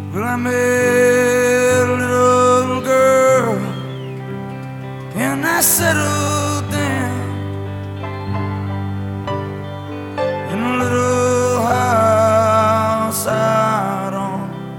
Well, I met a little girl and I settled